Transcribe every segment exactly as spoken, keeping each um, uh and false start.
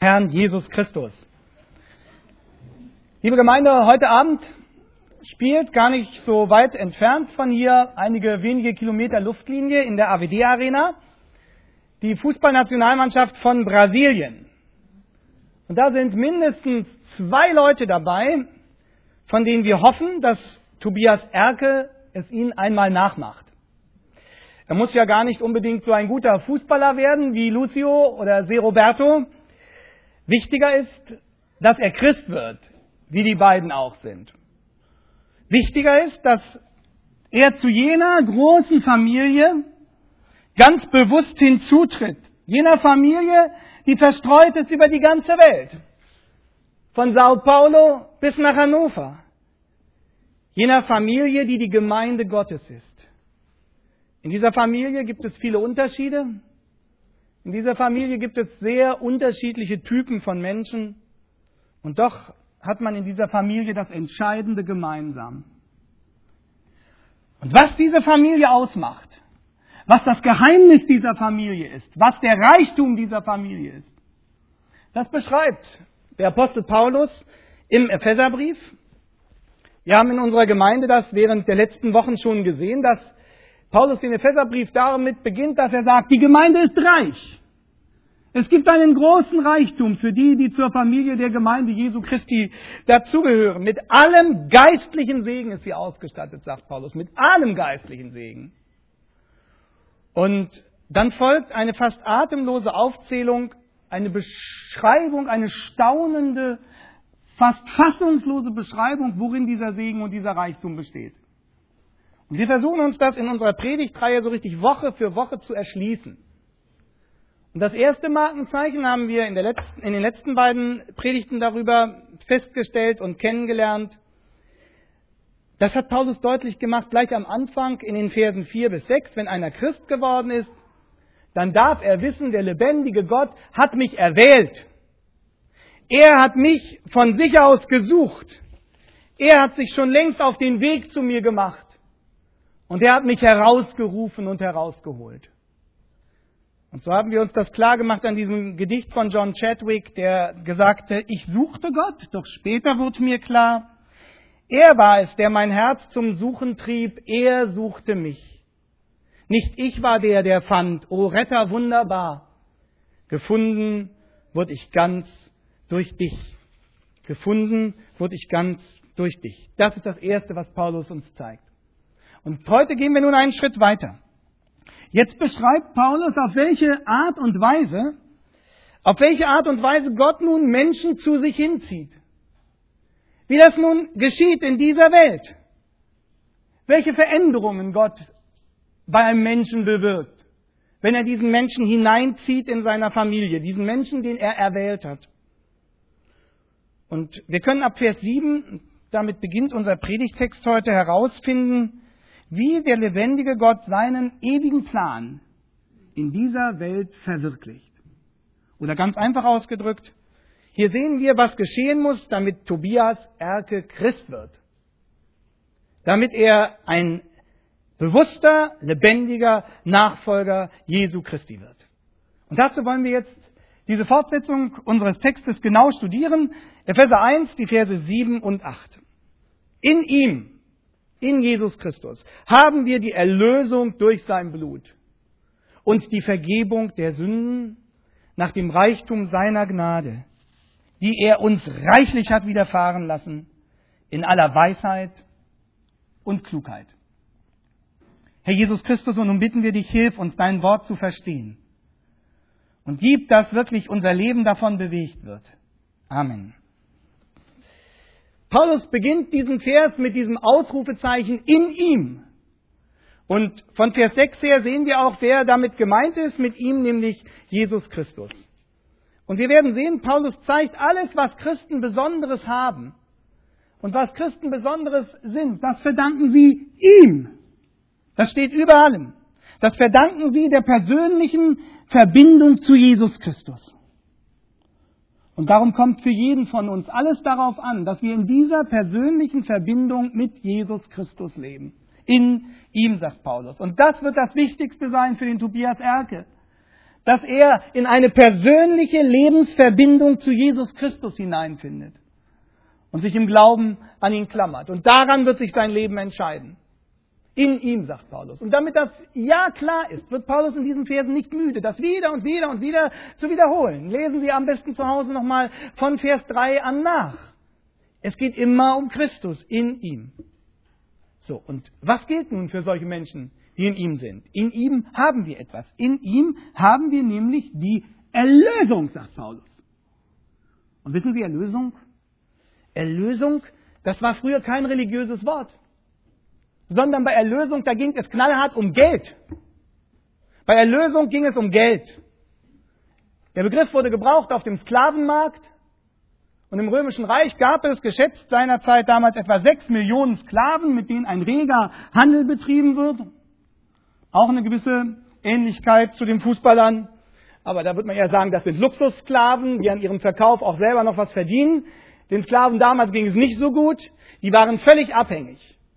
Herrn Jesus Christus. Liebe Gemeinde, heute Abend spielt gar nicht so weit entfernt von hier, einige wenige Kilometer Luftlinie in der A W D Arena, die Fußballnationalmannschaft von Brasilien. Und da sind mindestens zwei Leute dabei, von denen wir hoffen, dass Tobias Erke es ihnen einmal nachmacht. Er muss ja gar nicht unbedingt so ein guter Fußballer werden wie Lucio oder Se Roberto. Wichtiger ist, dass er Christ wird, wie die beiden auch sind. Wichtiger ist, dass er zu jener großen Familie ganz bewusst hinzutritt. Jener Familie, die verstreut ist über die ganze Welt. Von Sao Paulo bis nach Hannover. Jener Familie, die die Gemeinde Gottes ist. In dieser Familie gibt es viele Unterschiede. In dieser Familie gibt es sehr unterschiedliche Typen von Menschen. Und doch hat man in dieser Familie das Entscheidende gemeinsam. Und was diese Familie ausmacht, was das Geheimnis dieser Familie ist, was der Reichtum dieser Familie ist, das beschreibt der Apostel Paulus im Epheserbrief. Wir haben in unserer Gemeinde das während der letzten Wochen schon gesehen, dass Paulus den Epheserbrief damit beginnt, dass er sagt, die Gemeinde ist reich. Es gibt einen großen Reichtum für die, die zur Familie der Gemeinde Jesu Christi dazugehören. Mit allem geistlichen Segen ist sie ausgestattet, sagt Paulus. Mit allem geistlichen Segen. Und dann folgt eine fast atemlose Aufzählung, eine Beschreibung, eine staunende, fast fassungslose Beschreibung, worin dieser Segen und dieser Reichtum besteht. Und wir versuchen uns das in unserer Predigtreihe so richtig Woche für Woche zu erschließen. Und das erste Markenzeichen haben wir in, der letzten, in den letzten beiden Predigten darüber festgestellt und kennengelernt. Das hat Paulus deutlich gemacht, gleich am Anfang in den Versen vier bis sechs. Wenn einer Christ geworden ist, dann darf er wissen, der lebendige Gott hat mich erwählt. Er hat mich von sich aus gesucht. Er hat sich schon längst auf den Weg zu mir gemacht. Und er hat mich herausgerufen und herausgeholt. Und so haben wir uns das klar gemacht an diesem Gedicht von John Chadwick, der gesagte, ich suchte Gott, doch später wurde mir klar, er war es, der mein Herz zum Suchen trieb, er suchte mich. Nicht ich war der, der fand, o Retter wunderbar. Gefunden wurde ich ganz durch dich. Gefunden wurde ich ganz durch dich. Das ist das Erste, was Paulus uns zeigt. Und heute gehen wir nun einen Schritt weiter. Jetzt beschreibt Paulus, auf welche Art und Weise, auf welche Art und Weise Gott nun Menschen zu sich hinzieht. Wie das nun geschieht in dieser Welt. Welche Veränderungen Gott bei einem Menschen bewirkt, wenn er diesen Menschen hineinzieht in seiner Familie, diesen Menschen, den er erwählt hat. Und wir können ab Vers sieben, damit beginnt unser Predigtext heute, herausfinden, wie der lebendige Gott seinen ewigen Plan in dieser Welt verwirklicht. Oder ganz einfach ausgedrückt, hier sehen wir, was geschehen muss, damit Tobias Erke Christ wird. Damit er ein bewusster, lebendiger Nachfolger Jesu Christi wird. Und dazu wollen wir jetzt diese Fortsetzung unseres Textes genau studieren. Epheser eins, die Verse sieben und acht. In ihm, in Jesus Christus, haben wir die Erlösung durch sein Blut und die Vergebung der Sünden nach dem Reichtum seiner Gnade, die er uns reichlich hat widerfahren lassen, in aller Weisheit und Klugheit. Herr Jesus Christus, und nun bitten wir dich, hilf uns, dein Wort zu verstehen. Und gib, dass wirklich unser Leben davon bewegt wird. Amen. Paulus beginnt diesen Vers mit diesem Ausrufezeichen in ihm. Und von Vers sechs her sehen wir auch, wer damit gemeint ist, mit ihm, nämlich Jesus Christus. Und wir werden sehen, Paulus zeigt alles, was Christen Besonderes haben und was Christen Besonderes sind. Das verdanken sie ihm. Das steht über allem. Das verdanken sie der persönlichen Verbindung zu Jesus Christus. Und darum kommt für jeden von uns alles darauf an, dass wir in dieser persönlichen Verbindung mit Jesus Christus leben. In ihm, sagt Paulus. Und das wird das Wichtigste sein für den Tobias Erke. dass er in eine persönliche Lebensverbindung zu Jesus Christus hineinfindet und sich im Glauben an ihn klammert. Und daran wird sich sein Leben entscheiden. In ihm, sagt Paulus. Und damit das ja klar ist, wird Paulus in diesen Versen nicht müde, das wieder und wieder und wieder zu wiederholen. Lesen Sie am besten zu Hause nochmal von Vers drei an nach. Es geht immer um Christus, in ihm. So, und was gilt nun für solche Menschen, die in ihm sind? In ihm haben wir etwas. In ihm haben wir nämlich die Erlösung, sagt Paulus. Und wissen Sie, Erlösung? Erlösung, das war früher kein religiöses Wort. Sondern bei Erlösung, da ging es knallhart um Geld. Bei Erlösung ging es um Geld. Der Begriff wurde gebraucht auf dem Sklavenmarkt. Und im Römischen Reich gab es, geschätzt seinerzeit damals, etwa sechs Millionen Sklaven, mit denen ein reger Handel betrieben wird. Auch eine gewisse Ähnlichkeit zu den Fußballern. Aber da würde man eher sagen, das sind Luxussklaven, die an ihrem Verkauf auch selber noch was verdienen. Den Sklaven damals ging es nicht so gut. Die waren völlig abhängig.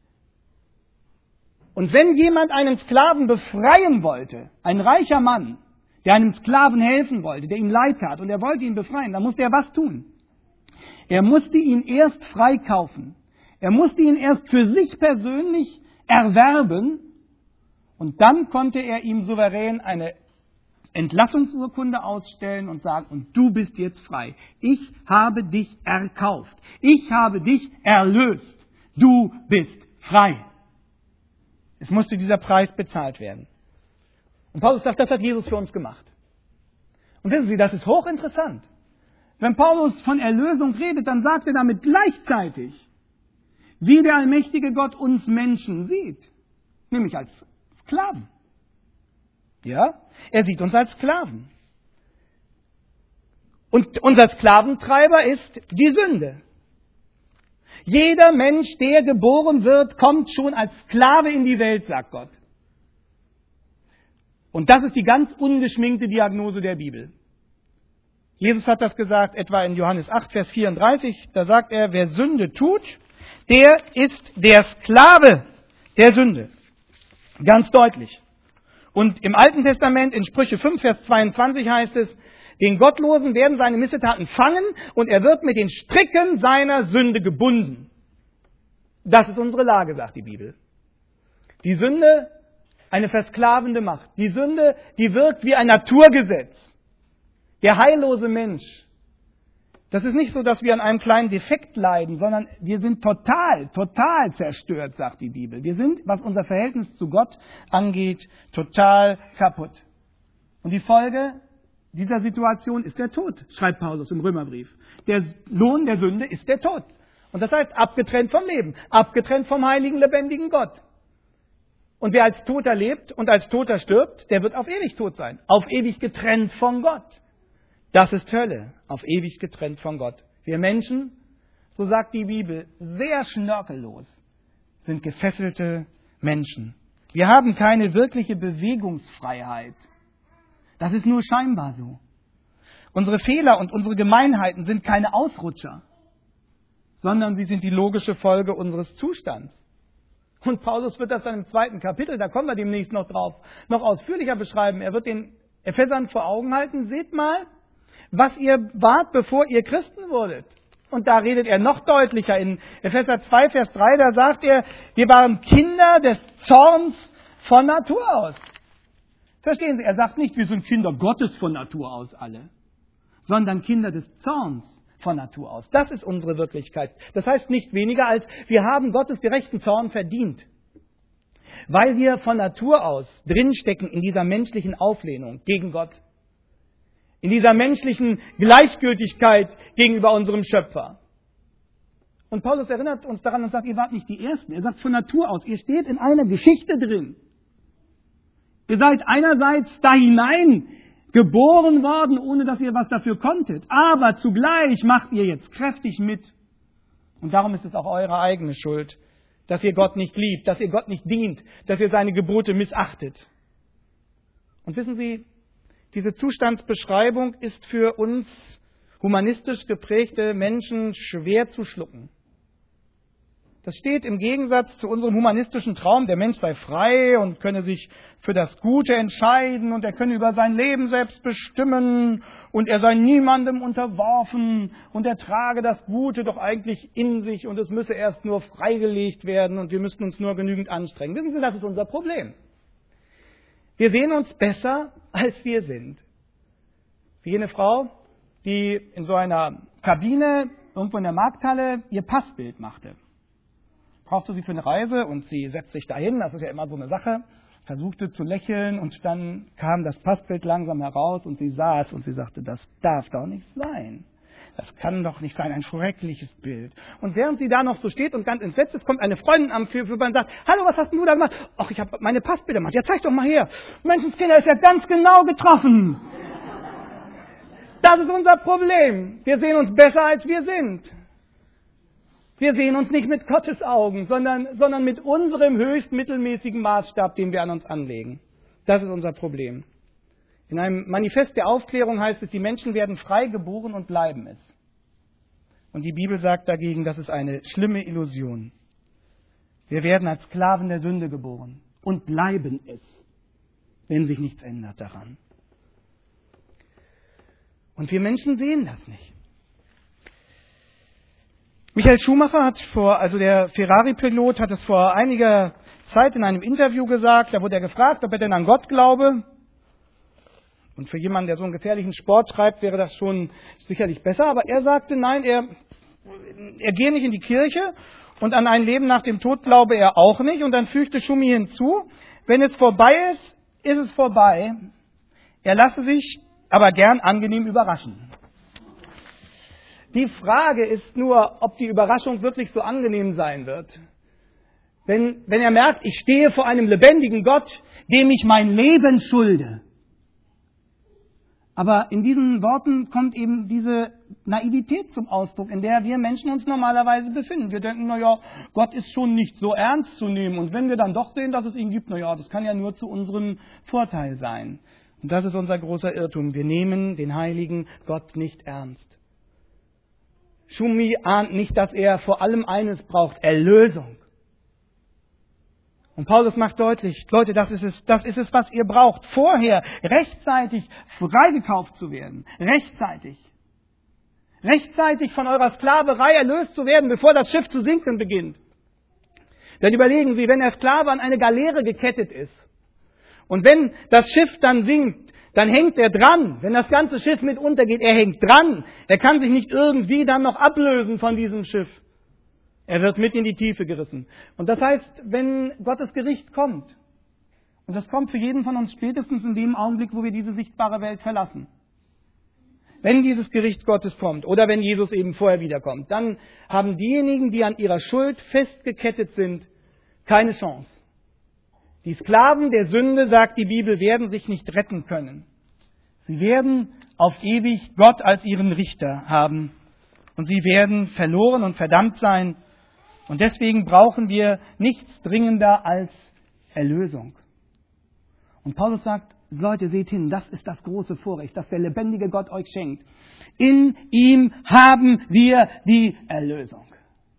Und wenn jemand einen Sklaven befreien wollte, ein reicher Mann, der einem Sklaven helfen wollte, der ihm leid tat und er wollte ihn befreien, dann musste er was tun? Er musste ihn erst freikaufen. Er musste ihn erst für sich persönlich erwerben und dann konnte er ihm souverän eine Entlassungsurkunde ausstellen und sagen, und du bist jetzt frei. Ich habe dich erkauft. Ich habe dich erlöst. Du bist frei. Es musste dieser Preis bezahlt werden. Und Paulus sagt, das hat Jesus für uns gemacht. Und wissen Sie, das ist hochinteressant. Wenn Paulus von Erlösung redet, dann sagt er damit gleichzeitig, wie der allmächtige Gott uns Menschen sieht. Nämlich als Sklaven. Ja, er sieht uns als Sklaven. Und unser Sklaventreiber ist die Sünde. Jeder Mensch, der geboren wird, kommt schon als Sklave in die Welt, sagt Gott. Und das ist die ganz ungeschminkte Diagnose der Bibel. Jesus hat das gesagt, etwa in Johannes acht, Vers vierunddreißig. Da sagt er, wer Sünde tut, der ist der Sklave der Sünde. Ganz deutlich. Und im Alten Testament, in Sprüche fünf, Vers zweiundzwanzig heißt es, den Gottlosen werden seine Missetaten fangen und er wird mit den Stricken seiner Sünde gebunden. Das ist unsere Lage, sagt die Bibel. Die Sünde, eine versklavende Macht. Die Sünde, die wirkt wie ein Naturgesetz. Der heillose Mensch. Das ist nicht so, dass wir an einem kleinen Defekt leiden, sondern wir sind total, total zerstört, sagt die Bibel. Wir sind, was unser Verhältnis zu Gott angeht, total kaputt. Und die Folge dieser Situation ist der Tod, schreibt Paulus im Römerbrief. Der Lohn der Sünde ist der Tod. Und das heißt, abgetrennt vom Leben, abgetrennt vom heiligen, lebendigen Gott. Und wer als Toter lebt und als Toter stirbt, der wird auf ewig tot sein. Auf ewig getrennt von Gott. Das ist Hölle, auf ewig getrennt von Gott. Wir Menschen, so sagt die Bibel, sehr schnörkellos, sind gefesselte Menschen. Wir haben keine wirkliche Bewegungsfreiheit. Das ist nur scheinbar so. Unsere Fehler und unsere Gemeinheiten sind keine Ausrutscher, sondern sie sind die logische Folge unseres Zustands. Und Paulus wird das dann im zweiten Kapitel, da kommen wir demnächst noch drauf, noch ausführlicher beschreiben. Er wird den Ephesern vor Augen halten, seht mal, was ihr wart, bevor ihr Christen wurdet. Und da redet er noch deutlicher in Epheser zwei, Vers drei, da sagt er, wir waren Kinder des Zorns von Natur aus. Verstehen Sie, er sagt nicht, wir sind Kinder Gottes von Natur aus alle, sondern Kinder des Zorns von Natur aus. Das ist unsere Wirklichkeit. Das heißt nicht weniger als, wir haben Gottes gerechten Zorn verdient, weil wir von Natur aus drinstecken in dieser menschlichen Auflehnung gegen Gott, in dieser menschlichen Gleichgültigkeit gegenüber unserem Schöpfer. Und Paulus erinnert uns daran und sagt, ihr wart nicht die Ersten. Er sagt von Natur aus, ihr steht in einer Geschichte drin. Ihr seid einerseits da hinein geboren worden, ohne dass ihr was dafür konntet. Aber zugleich macht ihr jetzt kräftig mit. Und darum ist es auch eure eigene Schuld, dass ihr Gott nicht liebt, dass ihr Gott nicht dient, dass ihr seine Gebote missachtet. Und wissen Sie, diese Zustandsbeschreibung ist für uns humanistisch geprägte Menschen schwer zu schlucken. Das steht im Gegensatz zu unserem humanistischen Traum, der Mensch sei frei und könne sich für das Gute entscheiden und er könne über sein Leben selbst bestimmen und er sei niemandem unterworfen und er trage das Gute doch eigentlich in sich und es müsse erst nur freigelegt werden und wir müssten uns nur genügend anstrengen. Wissen Sie, das ist unser Problem. Wir sehen uns besser, als wir sind. Wie jene Frau, die in so einer Kabine irgendwo in der Markthalle ihr Passbild machte. Brauchte sie für eine Reise und sie setzte sich dahin, das ist ja immer so eine Sache, versuchte zu lächeln und dann kam das Passbild langsam heraus und sie saß und sie sagte, das darf doch nicht sein. Das kann doch nicht sein, ein schreckliches Bild. Und während sie da noch so steht und ganz entsetzt ist, kommt eine Freundin am Führer und sagt, hallo, was hast denn du da gemacht? Ach, ich habe meine Passbilder gemacht. Ja, zeig doch mal her. Menschenskinder, ist ja ganz genau getroffen. Das ist unser Problem. Wir sehen uns besser, als wir sind. Wir sehen uns nicht mit Gottes Augen, sondern, sondern mit unserem höchst mittelmäßigen Maßstab, den wir an uns anlegen. Das ist unser Problem. In einem Manifest der Aufklärung heißt es, die Menschen werden frei geboren und bleiben es. Und die Bibel sagt dagegen, das ist eine schlimme Illusion. Wir werden als Sklaven der Sünde geboren und bleiben es, wenn sich nichts ändert daran. Und wir Menschen sehen das nicht. Michael Schumacher hat vor, also der Ferrari-Pilot, hat es vor einiger Zeit in einem Interview gesagt, da wurde er gefragt, ob er denn an Gott glaube. Und für jemanden, der so einen gefährlichen Sport treibt, wäre das schon sicherlich besser. Aber er sagte, nein, er, er gehe nicht in die Kirche und an ein Leben nach dem Tod glaube er auch nicht. Und dann fügte Schumi hinzu, wenn es vorbei ist, ist es vorbei. Er lasse sich aber gern angenehm überraschen. Die Frage ist nur, ob die Überraschung wirklich so angenehm sein wird. Wenn, wenn er merkt, ich stehe vor einem lebendigen Gott, dem ich mein Leben schulde. Aber in diesen Worten kommt eben diese Naivität zum Ausdruck, in der wir Menschen uns normalerweise befinden. Wir denken, naja, Gott ist schon nicht so ernst zu nehmen. Und wenn wir dann doch sehen, dass es ihn gibt, naja, das kann ja nur zu unserem Vorteil sein. Und das ist unser großer Irrtum. Wir nehmen den heiligen Gott nicht ernst. Schumi ahnt nicht, dass er vor allem eines braucht, Erlösung. Und Paulus macht deutlich, Leute, das ist es, das ist es, was ihr braucht. Vorher rechtzeitig freigekauft zu werden. Rechtzeitig. Rechtzeitig von eurer Sklaverei erlöst zu werden, bevor das Schiff zu sinken beginnt. Denn überlegen Sie, wenn der Sklave an eine Galeere gekettet ist und wenn das Schiff dann sinkt, dann hängt er dran. Wenn das ganze Schiff mit untergeht, er hängt dran. Er kann sich nicht irgendwie dann noch ablösen von diesem Schiff. Er wird mit in die Tiefe gerissen. Und das heißt, wenn Gottes Gericht kommt, und das kommt für jeden von uns spätestens in dem Augenblick, wo wir diese sichtbare Welt verlassen. Wenn dieses Gericht Gottes kommt oder wenn Jesus eben vorher wiederkommt, dann haben diejenigen, die an ihrer Schuld festgekettet sind, keine Chance. Die Sklaven der Sünde, sagt die Bibel, werden sich nicht retten können. Sie werden auf ewig Gott als ihren Richter haben. Und sie werden verloren und verdammt sein. Und deswegen brauchen wir nichts dringender als Erlösung. Und Paulus sagt, Leute, seht hin, das ist das große Vorrecht, das der lebendige Gott euch schenkt. In ihm haben wir die Erlösung.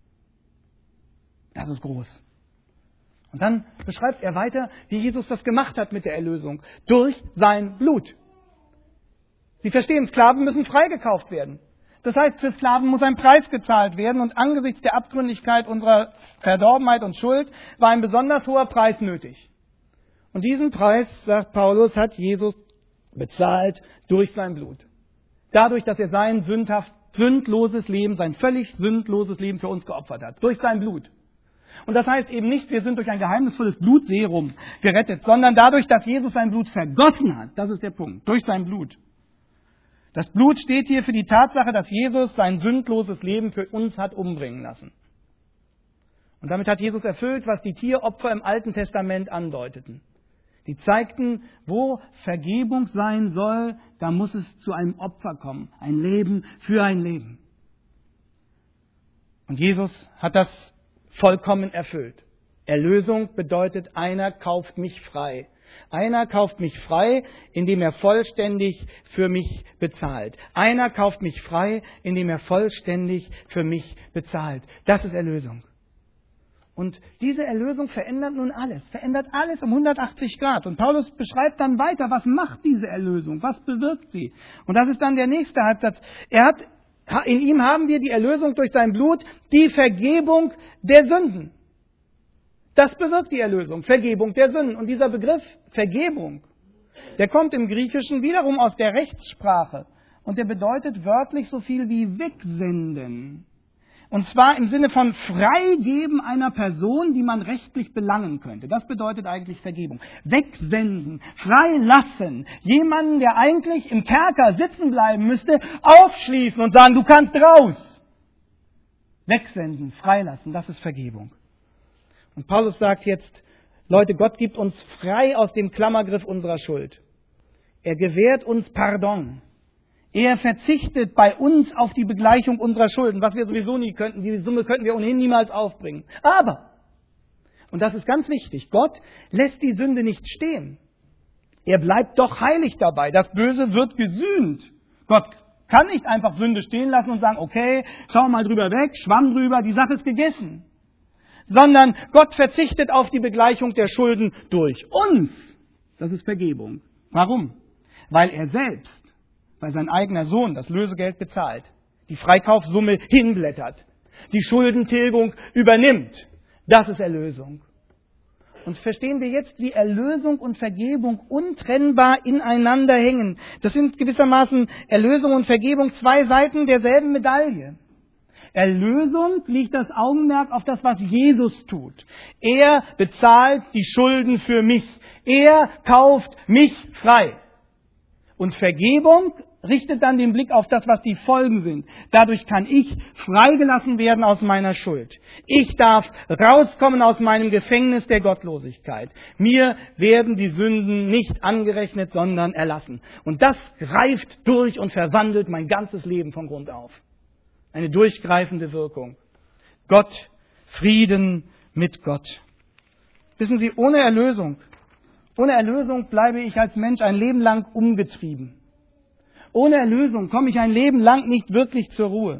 Das ist groß. Und dann beschreibt er weiter, wie Jesus das gemacht hat mit der Erlösung. Durch sein Blut. Sie verstehen, Sklaven müssen freigekauft werden. Das heißt, für Sklaven muss ein Preis gezahlt werden und angesichts der Abgründigkeit unserer Verdorbenheit und Schuld war ein besonders hoher Preis nötig. Und diesen Preis, sagt Paulus, hat Jesus bezahlt durch sein Blut. Dadurch, dass er sein sündhaft, sündloses Leben, sein völlig sündloses Leben für uns geopfert hat. Durch sein Blut. Und das heißt eben nicht, wir sind durch ein geheimnisvolles Blutserum gerettet, sondern dadurch, dass Jesus sein Blut vergossen hat. Das ist der Punkt. Durch sein Blut. Das Blut steht hier für die Tatsache, dass Jesus sein sündloses Leben für uns hat umbringen lassen. Und damit hat Jesus erfüllt, was die Tieropfer im Alten Testament andeuteten. Die zeigten, wo Vergebung sein soll, da muss es zu einem Opfer kommen. Ein Leben für ein Leben. Und Jesus hat das vollkommen erfüllt. Erlösung bedeutet, einer kauft mich frei. Einer kauft mich frei, indem er vollständig für mich bezahlt. Einer kauft mich frei, indem er vollständig für mich bezahlt. Das ist Erlösung. Und diese Erlösung verändert nun alles, verändert alles um hundertachtzig Grad. Und Paulus beschreibt dann weiter, was macht diese Erlösung, was bewirkt sie. Und das ist dann der nächste Halbsatz. Er hat, in ihm haben wir die Erlösung durch sein Blut, die Vergebung der Sünden. Das bewirkt die Erlösung, Vergebung der Sünden. Und dieser Begriff Vergebung, der kommt im Griechischen wiederum aus der Rechtssprache. Und der bedeutet wörtlich so viel wie wegsenden. Und zwar im Sinne von Freigeben einer Person, die man rechtlich belangen könnte. Das bedeutet eigentlich Vergebung. Wegsenden, freilassen. Jemanden, der eigentlich im Kerker sitzen bleiben müsste, aufschließen und sagen, du kannst raus. Wegsenden, freilassen, das ist Vergebung. Und Paulus sagt jetzt, Leute, Gott gibt uns frei aus dem Klammergriff unserer Schuld. Er gewährt uns Pardon. Er verzichtet bei uns auf die Begleichung unserer Schulden, was wir sowieso nie könnten. Die Summe könnten wir ohnehin niemals aufbringen. Aber, und das ist ganz wichtig, Gott lässt die Sünde nicht stehen. Er bleibt doch heilig dabei. Das Böse wird gesühnt. Gott kann nicht einfach Sünde stehen lassen und sagen, okay, schau mal drüber weg, schwamm drüber, die Sache ist gegessen. Sondern Gott verzichtet auf die Begleichung der Schulden durch uns. Das ist Vergebung. Warum? Weil er selbst, weil sein eigener Sohn das Lösegeld bezahlt, die Freikaufssumme hinblättert, die Schuldentilgung übernimmt. Das ist Erlösung. Und verstehen wir jetzt, wie Erlösung und Vergebung untrennbar ineinander hängen. Das sind gewissermaßen Erlösung und Vergebung zwei Seiten derselben Medaille. Erlösung liegt das Augenmerk auf das, was Jesus tut. Er bezahlt die Schulden für mich. Er kauft mich frei. Und Vergebung richtet dann den Blick auf das, was die Folgen sind. Dadurch kann ich freigelassen werden aus meiner Schuld. Ich darf rauskommen aus meinem Gefängnis der Gottlosigkeit. Mir werden die Sünden nicht angerechnet, sondern erlassen. Und das greift durch und verwandelt mein ganzes Leben von Grund auf. Eine durchgreifende Wirkung. Gott, Frieden mit Gott. Wissen Sie, ohne Erlösung, ohne Erlösung bleibe ich als Mensch ein Leben lang umgetrieben. Ohne Erlösung komme ich ein Leben lang nicht wirklich zur Ruhe.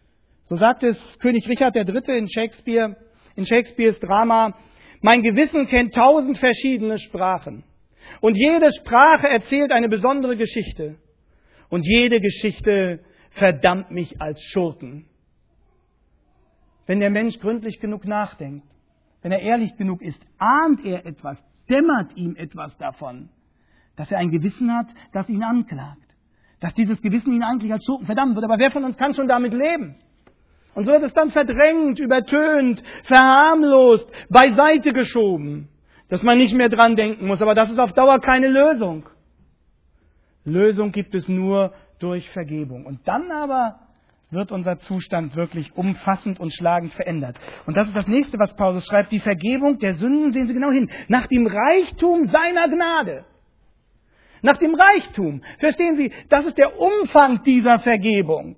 So sagt es König Richard der Dritte in Shakespeare, in Shakespeares Drama, mein Gewissen kennt tausend verschiedene Sprachen. Und jede Sprache erzählt eine besondere Geschichte. Und jede Geschichte verdammt mich als Schurken. Wenn der Mensch gründlich genug nachdenkt, wenn er ehrlich genug ist, ahnt er etwas, dämmert ihm etwas davon, dass er ein Gewissen hat, das ihn anklagt. Dass dieses Gewissen ihn eigentlich als Schurken verdammen wird. Aber wer von uns kann schon damit leben? Und so wird es dann verdrängt, übertönt, verharmlost, beiseite geschoben, dass man nicht mehr dran denken muss. Aber das ist auf Dauer keine Lösung. Lösung gibt es nur durch Vergebung. Und dann aber wird unser Zustand wirklich umfassend und schlagend verändert. Und das ist das Nächste, was Paulus schreibt. Die Vergebung der Sünden, sehen Sie genau hin, nach dem Reichtum seiner Gnade. Nach dem Reichtum. Verstehen Sie, das ist der Umfang dieser Vergebung.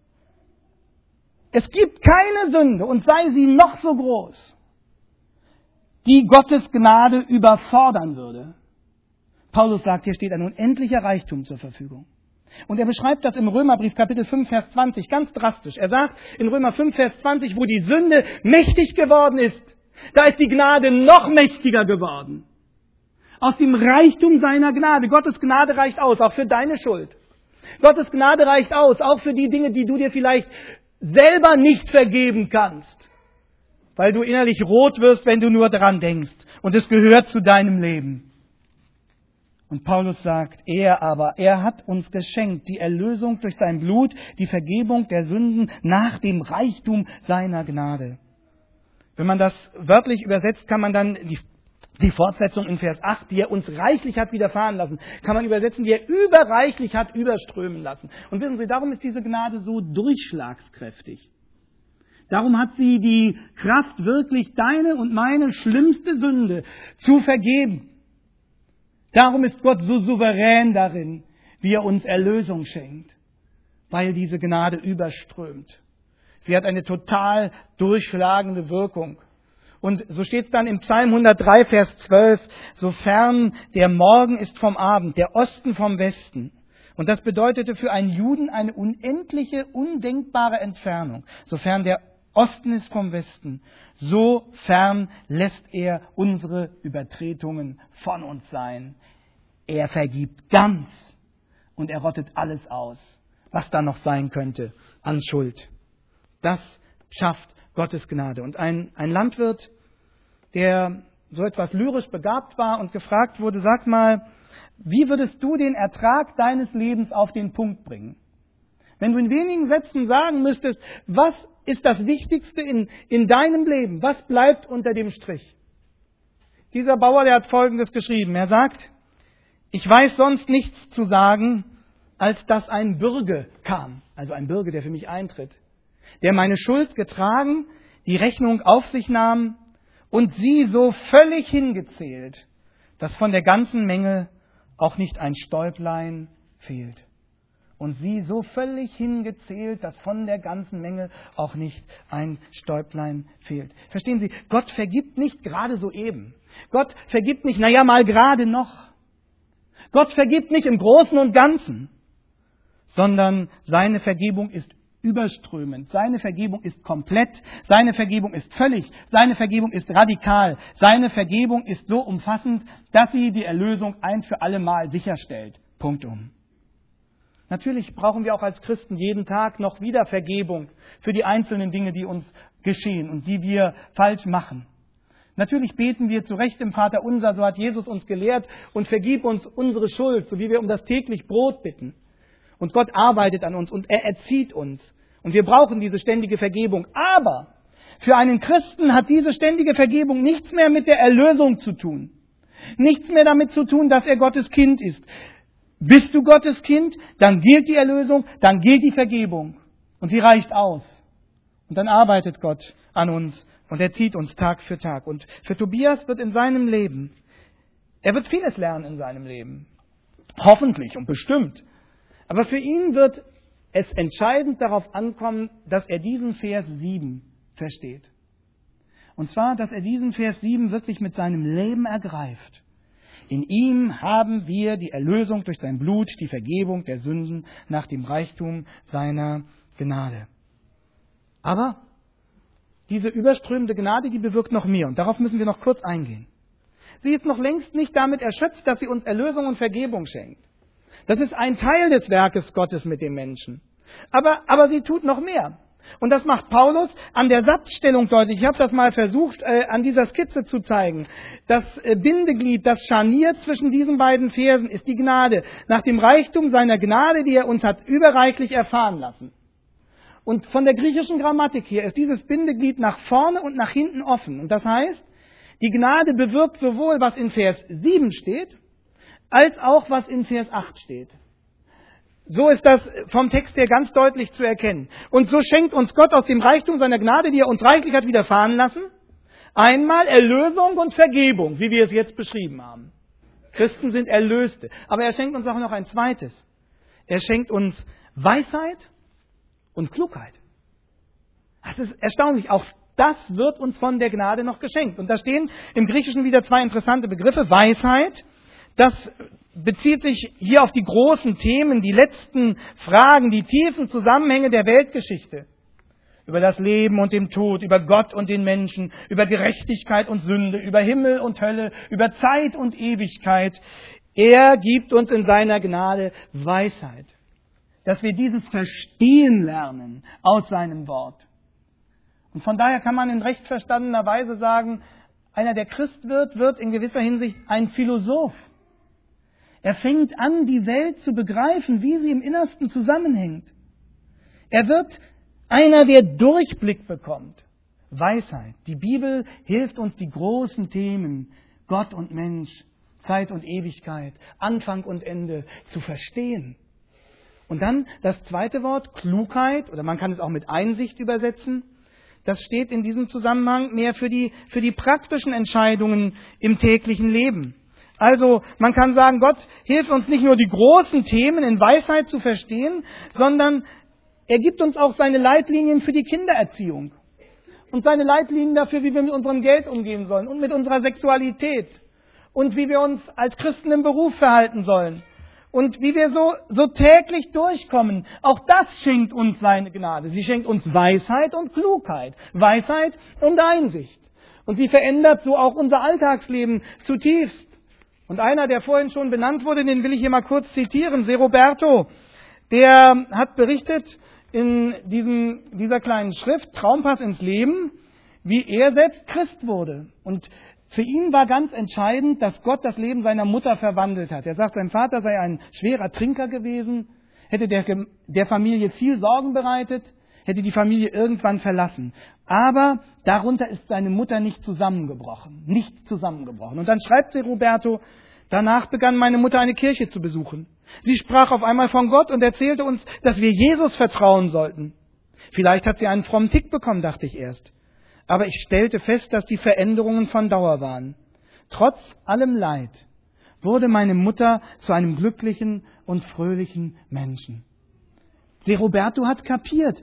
Es gibt keine Sünde, und sei sie noch so groß, die Gottes Gnade überfordern würde. Paulus sagt, hier steht ein unendlicher Reichtum zur Verfügung. Und er beschreibt das im Römerbrief Kapitel fünf, Vers zwanzig ganz drastisch. Er sagt in Römer fünf, Vers zwanzig, wo die Sünde mächtig geworden ist, da ist die Gnade noch mächtiger geworden. Aus dem Reichtum seiner Gnade. Gottes Gnade reicht aus, auch für deine Schuld. Gottes Gnade reicht aus, auch für die Dinge, die du dir vielleicht selber nicht vergeben kannst. Weil du innerlich rot wirst, wenn du nur daran denkst. Und es gehört zu deinem Leben. Und Paulus sagt, er aber, er hat uns geschenkt die Erlösung durch sein Blut, die Vergebung der Sünden nach dem Reichtum seiner Gnade. Wenn man das wörtlich übersetzt, kann man dann die Die Fortsetzung in Vers acht, die er uns reichlich hat widerfahren lassen, kann man übersetzen, die er überreichlich hat überströmen lassen. Und wissen Sie, darum ist diese Gnade so durchschlagskräftig. Darum hat sie die Kraft, wirklich deine und meine schlimmste Sünde zu vergeben. Darum ist Gott so souverän darin, wie er uns Erlösung schenkt, weil diese Gnade überströmt. Sie hat eine total durchschlagende Wirkung. Und so steht es dann im Psalm hundertdrei, Vers zwölf, so fern der Morgen ist vom Abend, der Osten vom Westen. Und das bedeutete für einen Juden eine unendliche, undenkbare Entfernung. Sofern der Osten ist vom Westen, so fern lässt er unsere Übertretungen von uns sein. Er vergibt ganz und er rottet alles aus, was da noch sein könnte an Schuld. Das schafft Gottes Gnade. Und ein, ein Landwirt, der so etwas lyrisch begabt war und gefragt wurde, sag mal, wie würdest du den Ertrag deines Lebens auf den Punkt bringen? Wenn du in wenigen Sätzen sagen müsstest, was ist das Wichtigste in, in deinem Leben? Was bleibt unter dem Strich? Dieser Bauer, der hat Folgendes geschrieben. Er sagt, ich weiß sonst nichts zu sagen, als dass ein Bürge kam. Also ein Bürge, der für mich eintritt. Der meine Schuld getragen, die Rechnung auf sich nahm und sie so völlig hingezählt, dass von der ganzen Menge auch nicht ein Stäublein fehlt. Und sie so völlig hingezählt, dass von der ganzen Menge auch nicht ein Stäublein fehlt. Verstehen Sie, Gott vergibt nicht gerade so eben. Gott vergibt nicht, naja, mal gerade noch. Gott vergibt nicht im Großen und Ganzen, sondern seine Vergebung ist überströmend. Seine Vergebung ist komplett. Seine Vergebung ist völlig. Seine Vergebung ist radikal. Seine Vergebung ist so umfassend, dass sie die Erlösung ein für alle Mal sicherstellt. Punktum. Natürlich brauchen wir auch als Christen jeden Tag noch wieder Vergebung für die einzelnen Dinge, die uns geschehen und die wir falsch machen. Natürlich beten wir zu Recht im Vater unser, so hat Jesus uns gelehrt, und vergib uns unsere Schuld, so wie wir um das täglich Brot bitten. Und Gott arbeitet an uns und er erzieht uns. Und wir brauchen diese ständige Vergebung. Aber für einen Christen hat diese ständige Vergebung nichts mehr mit der Erlösung zu tun. Nichts mehr damit zu tun, dass er Gottes Kind ist. Bist du Gottes Kind, dann gilt die Erlösung, dann gilt die Vergebung. Und sie reicht aus. Und dann arbeitet Gott an uns und er zieht uns Tag für Tag. Und für Tobias wird in seinem Leben, er wird vieles lernen in seinem Leben. Hoffentlich und bestimmt. Aber für ihn wird es entscheidend darauf ankommen, dass er diesen Vers sieben versteht. Und zwar, dass er diesen Vers sieben wirklich mit seinem Leben ergreift. In ihm haben wir die Erlösung durch sein Blut, die Vergebung der Sünden nach dem Reichtum seiner Gnade. Aber diese überströmende Gnade, die bewirkt noch mehr. Und darauf müssen wir noch kurz eingehen. Sie ist noch längst nicht damit erschöpft, dass sie uns Erlösung und Vergebung schenkt. Das ist ein Teil des Werkes Gottes mit dem Menschen. Aber, aber sie tut noch mehr. Und das macht Paulus an der Satzstellung deutlich. Ich habe das mal versucht, äh, an dieser Skizze zu zeigen. Das äh, Bindeglied, das Scharnier zwischen diesen beiden Versen ist die Gnade. Nach dem Reichtum seiner Gnade, die er uns hat überreichlich erfahren lassen. Und von der griechischen Grammatik her ist dieses Bindeglied nach vorne und nach hinten offen. Und das heißt, die Gnade bewirkt sowohl, was in Vers sieben steht, als auch, was in Vers acht steht. So ist das vom Text her ganz deutlich zu erkennen. Und so schenkt uns Gott aus dem Reichtum seiner Gnade, die er uns reichlich hat widerfahren lassen, einmal Erlösung und Vergebung, wie wir es jetzt beschrieben haben. Christen sind Erlöste. Aber er schenkt uns auch noch ein zweites. Er schenkt uns Weisheit und Klugheit. Das ist erstaunlich. Auch das wird uns von der Gnade noch geschenkt. Und da stehen im Griechischen wieder zwei interessante Begriffe. Weisheit, das bezieht sich hier auf die großen Themen, die letzten Fragen, die tiefen Zusammenhänge der Weltgeschichte. Über das Leben und den Tod, über Gott und den Menschen, über Gerechtigkeit und Sünde, über Himmel und Hölle, über Zeit und Ewigkeit. Er gibt uns in seiner Gnade Weisheit, dass wir dieses Verstehen lernen aus seinem Wort. Und von daher kann man in recht verstandener Weise sagen, einer, der Christ wird, wird in gewisser Hinsicht ein Philosoph. Er fängt an, die Welt zu begreifen, wie sie im Innersten zusammenhängt. Er wird einer, der Durchblick bekommt. Weisheit. Die Bibel hilft uns, die großen Themen, Gott und Mensch, Zeit und Ewigkeit, Anfang und Ende, zu verstehen. Und dann das zweite Wort, Klugheit, oder man kann es auch mit Einsicht übersetzen. Das steht in diesem Zusammenhang mehr für die, für die praktischen Entscheidungen im täglichen Leben. Also man kann sagen, Gott hilft uns nicht nur die großen Themen in Weisheit zu verstehen, sondern er gibt uns auch seine Leitlinien für die Kindererziehung und seine Leitlinien dafür, wie wir mit unserem Geld umgehen sollen und mit unserer Sexualität und wie wir uns als Christen im Beruf verhalten sollen und wie wir so, so täglich durchkommen. Auch das schenkt uns seine Gnade. Sie schenkt uns Weisheit und Klugheit, Weisheit und Einsicht. Und sie verändert so auch unser Alltagsleben zutiefst. Und einer, der vorhin schon benannt wurde, den will ich hier mal kurz zitieren, Seroberto, der hat berichtet in diesem, dieser kleinen Schrift, Traumpass ins Leben, wie er selbst Christ wurde. Und für ihn war ganz entscheidend, dass Gott das Leben seiner Mutter verwandelt hat. Er sagt, sein Vater sei ein schwerer Trinker gewesen, hätte der, der Familie viel Sorgen bereitet, hätte die Familie irgendwann verlassen. Aber darunter ist seine Mutter nicht zusammengebrochen. Nicht zusammengebrochen. Und dann schreibt sie Roberto, danach begann meine Mutter eine Kirche zu besuchen. Sie sprach auf einmal von Gott und erzählte uns, dass wir Jesus vertrauen sollten. Vielleicht hat sie einen frommen Tick bekommen, dachte ich erst. Aber ich stellte fest, dass die Veränderungen von Dauer waren. Trotz allem Leid wurde meine Mutter zu einem glücklichen und fröhlichen Menschen. De Roberto hat kapiert,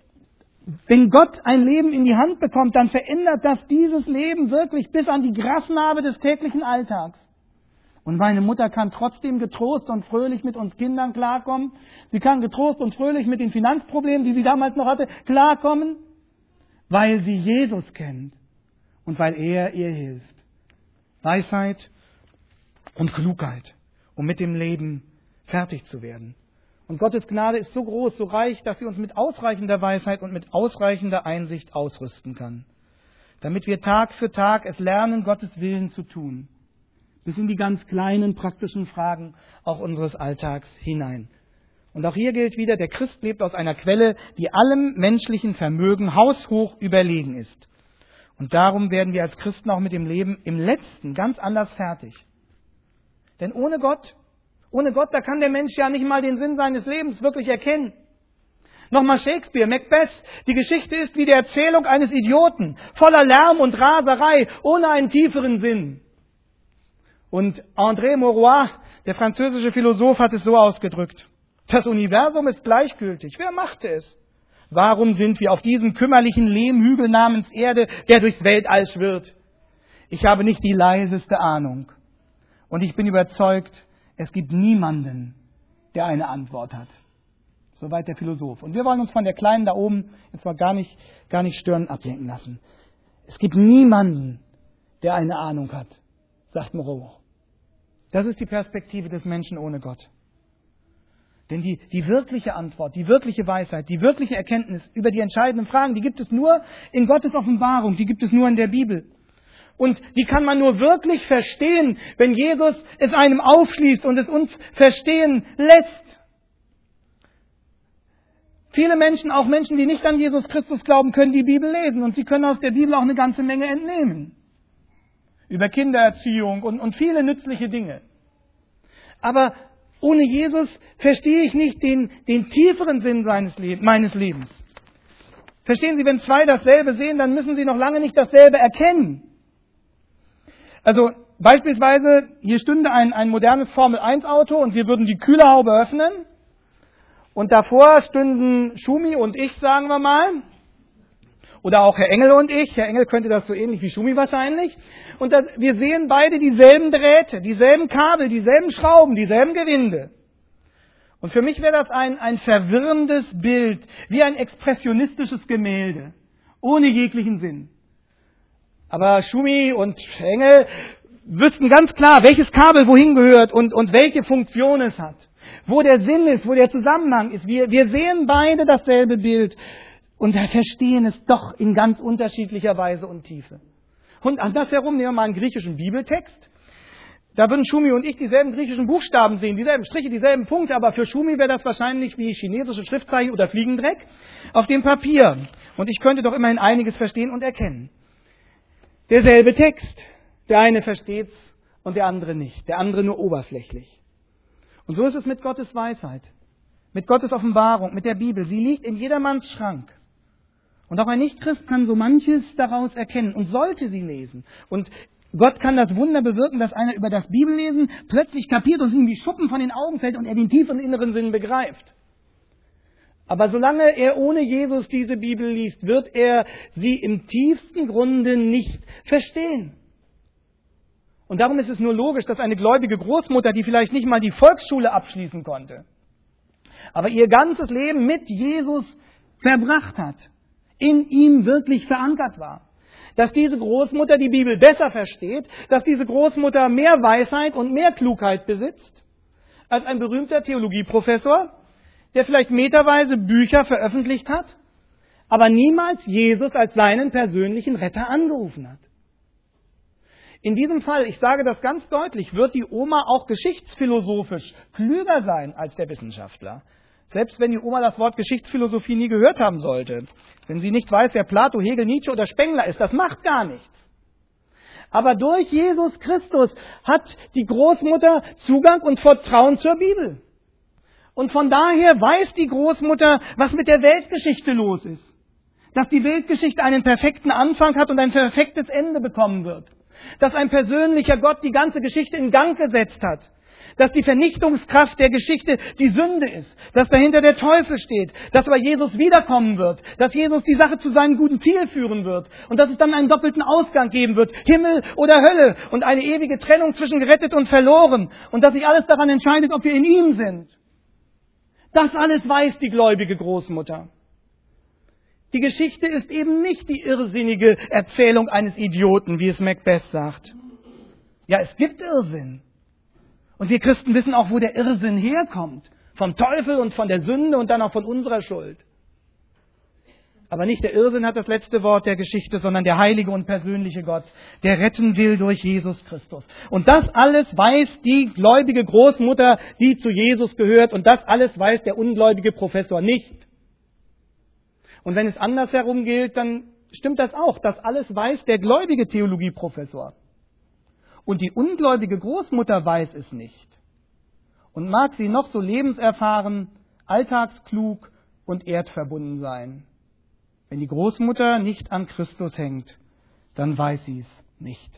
wenn Gott ein Leben in die Hand bekommt, dann verändert das dieses Leben wirklich bis an die Grasnarbe des täglichen Alltags. Und meine Mutter kann trotzdem getrost und fröhlich mit uns Kindern klarkommen. Sie kann getrost und fröhlich mit den Finanzproblemen, die sie damals noch hatte, klarkommen, weil sie Jesus kennt und weil er ihr hilft. Weisheit und Klugheit, um mit dem Leben fertig zu werden. Und Gottes Gnade ist so groß, so reich, dass sie uns mit ausreichender Weisheit und mit ausreichender Einsicht ausrüsten kann, damit wir Tag für Tag es lernen, Gottes Willen zu tun, bis in die ganz kleinen praktischen Fragen auch unseres Alltags hinein. Und auch hier gilt wieder, der Christ lebt aus einer Quelle, die allem menschlichen Vermögen haushoch überlegen ist. Und darum werden wir als Christen auch mit dem Leben im Letzten ganz anders fertig. Denn ohne Gott, ohne Gott, da kann der Mensch ja nicht mal den Sinn seines Lebens wirklich erkennen. Nochmal Shakespeare, Macbeth, die Geschichte ist wie die Erzählung eines Idioten, voller Lärm und Raserei, ohne einen tieferen Sinn. Und André Maurois, der französische Philosoph, hat es so ausgedrückt: Das Universum ist gleichgültig. Wer machte es? Warum sind wir auf diesem kümmerlichen Lehmhügel namens Erde, der durchs Weltall schwirrt? Ich habe nicht die leiseste Ahnung. Und ich bin überzeugt, es gibt niemanden, der eine Antwort hat. Soweit der Philosoph. Und wir wollen uns von der Kleinen da oben jetzt mal gar nicht, gar nicht stören, ablenken lassen. Es gibt niemanden, der eine Ahnung hat, sagt Moreau. Das ist die Perspektive des Menschen ohne Gott. Denn die, die wirkliche Antwort, die wirkliche Weisheit, die wirkliche Erkenntnis über die entscheidenden Fragen, die gibt es nur in Gottes Offenbarung, die gibt es nur in der Bibel. Und die kann man nur wirklich verstehen, wenn Jesus es einem aufschließt und es uns verstehen lässt. Viele Menschen, auch Menschen, die nicht an Jesus Christus glauben, können die Bibel lesen und sie können aus der Bibel auch eine ganze Menge entnehmen. Über Kindererziehung und, und viele nützliche Dinge. Aber ohne Jesus verstehe ich nicht den, den tieferen Sinn seines Leb- meines Lebens. Verstehen Sie, wenn zwei dasselbe sehen, dann müssen sie noch lange nicht dasselbe erkennen. Also beispielsweise, hier stünde ein, ein modernes Formel eins Auto und wir würden die Kühlerhaube öffnen und davor stünden Schumi und ich, sagen wir mal, oder auch Herr Engel und ich. Herr Engel könnte das so ähnlich wie Schumi wahrscheinlich. Und das, wir sehen beide dieselben Drähte, dieselben Kabel, dieselben Schrauben, dieselben Gewinde. Und für mich wäre das ein, ein verwirrendes Bild, wie ein expressionistisches Gemälde, ohne jeglichen Sinn. Aber Schumi und Engel wüssten ganz klar, welches Kabel wohin gehört und, und welche Funktion es hat. Wo der Sinn ist, wo der Zusammenhang ist. Wir, wir sehen beide dasselbe Bild und verstehen es doch in ganz unterschiedlicher Weise und Tiefe. Und andersherum nehmen wir mal einen griechischen Bibeltext. Da würden Schumi und ich dieselben griechischen Buchstaben sehen, dieselben Striche, dieselben Punkte, aber für Schumi wäre das wahrscheinlich wie chinesische Schriftzeichen oder Fliegendreck auf dem Papier. Und ich könnte doch immerhin einiges verstehen und erkennen. Derselbe Text. Der eine versteht's und der andere nicht. Der andere nur oberflächlich. Und so ist es mit Gottes Weisheit, mit Gottes Offenbarung, mit der Bibel. Sie liegt in jedermanns Schrank. Und auch ein Nichtchrist kann so manches daraus erkennen und sollte sie lesen. Und Gott kann das Wunder bewirken, dass einer über das Bibellesen plötzlich kapiert und ihm wie Schuppen von den Augen fällt und er den tiefen inneren Sinn begreift. Aber solange er ohne Jesus diese Bibel liest, wird er sie im tiefsten Grunde nicht verstehen. Und darum ist es nur logisch, dass eine gläubige Großmutter, die vielleicht nicht mal die Volksschule abschließen konnte, aber ihr ganzes Leben mit Jesus verbracht hat, in ihm wirklich verankert war. Dass diese Großmutter die Bibel besser versteht, dass diese Großmutter mehr Weisheit und mehr Klugheit besitzt als ein berühmter Theologieprofessor, der vielleicht meterweise Bücher veröffentlicht hat, aber niemals Jesus als seinen persönlichen Retter angerufen hat. In diesem Fall, ich sage das ganz deutlich, wird die Oma auch geschichtsphilosophisch klüger sein als der Wissenschaftler. Selbst wenn die Oma das Wort Geschichtsphilosophie nie gehört haben sollte. Wenn sie nicht weiß, wer Plato, Hegel, Nietzsche oder Spengler ist, das macht gar nichts. Aber durch Jesus Christus hat die Großmutter Zugang und Vertrauen zur Bibel. Und von daher weiß die Großmutter, was mit der Weltgeschichte los ist. Dass die Weltgeschichte einen perfekten Anfang hat und ein perfektes Ende bekommen wird. Dass ein persönlicher Gott die ganze Geschichte in Gang gesetzt hat. Dass die Vernichtungskraft der Geschichte die Sünde ist. Dass dahinter der Teufel steht. Dass aber Jesus wiederkommen wird. Dass Jesus die Sache zu seinem guten Ziel führen wird. Und dass es dann einen doppelten Ausgang geben wird. Himmel oder Hölle. Und eine ewige Trennung zwischen gerettet und verloren. Und dass sich alles daran entscheidet, ob wir in ihm sind. Das alles weiß die gläubige Großmutter. Die Geschichte ist eben nicht die irrsinnige Erzählung eines Idioten, wie es Macbeth sagt. Ja, es gibt Irrsinn. Und wir Christen wissen auch, wo der Irrsinn herkommt. Vom Teufel und von der Sünde und dann auch von unserer Schuld. Aber nicht der Irrsinn hat das letzte Wort der Geschichte, sondern der heilige und persönliche Gott, der retten will durch Jesus Christus. Und das alles weiß die gläubige Großmutter, die zu Jesus gehört. Und das alles weiß der ungläubige Professor nicht. Und wenn es andersherum gilt, dann stimmt das auch. Das alles weiß der gläubige Theologieprofessor. Und die ungläubige Großmutter weiß es nicht. Und mag sie noch so lebenserfahren, alltagsklug und erdverbunden sein. Wenn die Großmutter nicht an Christus hängt, dann weiß sie es nicht.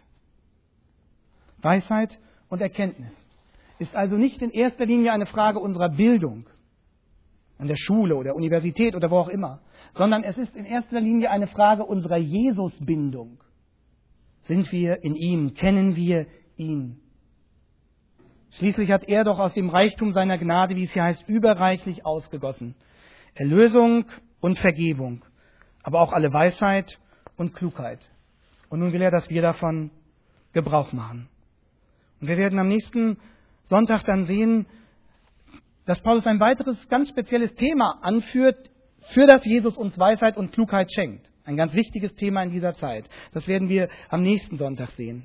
Weisheit und Erkenntnis ist also nicht in erster Linie eine Frage unserer Bildung, an der Schule oder Universität oder wo auch immer, sondern es ist in erster Linie eine Frage unserer Jesusbindung. Sind wir in ihm? Kennen wir ihn? Schließlich hat er doch aus dem Reichtum seiner Gnade, wie es hier heißt, überreichlich ausgegossen. Erlösung und Vergebung, aber auch alle Weisheit und Klugheit. Und nun will er, dass wir davon Gebrauch machen. Und wir werden am nächsten Sonntag dann sehen, dass Paulus ein weiteres ganz spezielles Thema anführt, für das Jesus uns Weisheit und Klugheit schenkt. Ein ganz wichtiges Thema in dieser Zeit. Das werden wir am nächsten Sonntag sehen.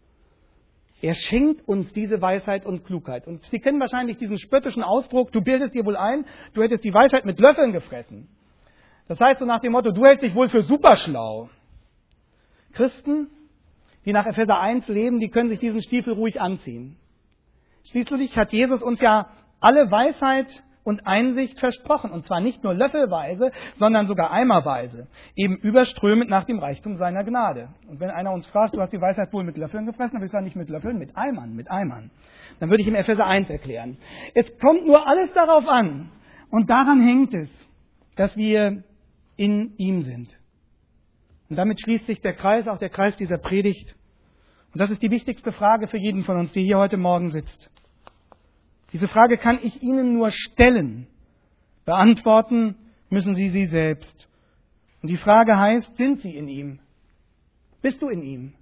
Er schenkt uns diese Weisheit und Klugheit. Und Sie kennen wahrscheinlich diesen spöttischen Ausdruck, du bildest dir wohl ein, du hättest die Weisheit mit Löffeln gefressen. Das heißt so nach dem Motto, du hältst dich wohl für superschlau. Christen, die nach Epheser eins leben, die können sich diesen Stiefel ruhig anziehen. Schließlich hat Jesus uns ja alle Weisheit und Einsicht versprochen. Und zwar nicht nur löffelweise, sondern sogar eimerweise. Eben überströmend nach dem Reichtum seiner Gnade. Und wenn einer uns fragt, du hast die Weisheit wohl mit Löffeln gefressen, dann würde ich sagen, nicht mit Löffeln, mit Eimern, mit Eimern. Dann würde ich ihm Epheser eins erklären. Es kommt nur alles darauf an. Und daran hängt es, dass wir in ihm sind. Und damit schließt sich der Kreis, auch der Kreis dieser Predigt. Und das ist die wichtigste Frage für jeden von uns, der hier heute Morgen sitzt. Diese Frage kann ich Ihnen nur stellen. Beantworten müssen Sie sie selbst. Und die Frage heißt, sind Sie in ihm? Bist du in ihm?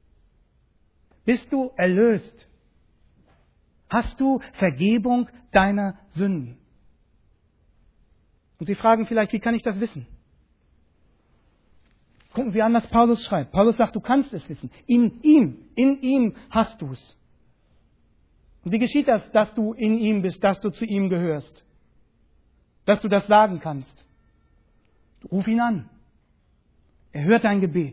Bist du erlöst? Hast du Vergebung deiner Sünden? Und Sie fragen vielleicht, wie kann ich das wissen? Gucken Sie an, was Paulus schreibt. Paulus sagt, du kannst es wissen. In ihm, in ihm hast du es. Und wie geschieht das, dass du in ihm bist, dass du zu ihm gehörst? Dass du das sagen kannst? Ruf ihn an. Er hört dein Gebet.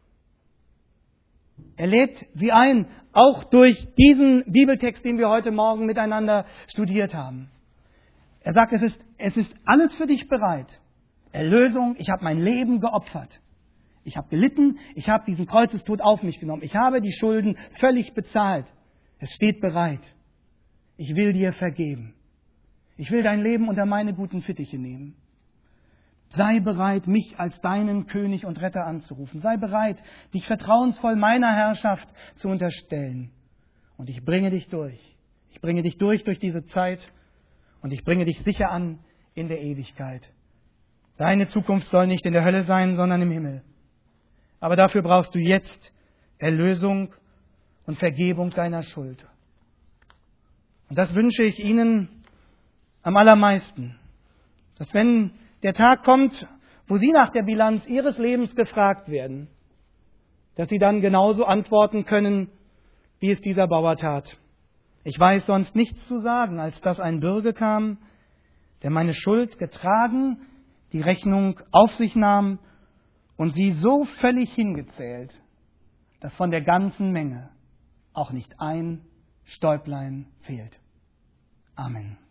Er lädt sie ein, auch durch diesen Bibeltext, den wir heute Morgen miteinander studiert haben. Er sagt, es ist, es ist alles für dich bereit. Erlösung, ich habe mein Leben geopfert. Ich habe gelitten, ich habe diesen Kreuzestod auf mich genommen. Ich habe die Schulden völlig bezahlt. Es steht bereit. Ich will dir vergeben. Ich will dein Leben unter meine guten Fittiche nehmen. Sei bereit, mich als deinen König und Retter anzurufen. Sei bereit, dich vertrauensvoll meiner Herrschaft zu unterstellen. Und ich bringe dich durch. Ich bringe dich durch durch diese Zeit und ich bringe dich sicher an in der Ewigkeit. Deine Zukunft soll nicht in der Hölle sein, sondern im Himmel. Aber dafür brauchst du jetzt Erlösung und Vergebung deiner Schuld. Und das wünsche ich Ihnen am allermeisten. Dass wenn der Tag kommt, wo Sie nach der Bilanz Ihres Lebens gefragt werden, dass Sie dann genauso antworten können, wie es dieser Bauer tat. Ich weiß sonst nichts zu sagen, als dass ein Bürger kam, der meine Schuld getragen, die Rechnung auf sich nahm und sie so völlig hingezählt, dass von der ganzen Menge auch nicht ein Stäublein fehlt. Amen.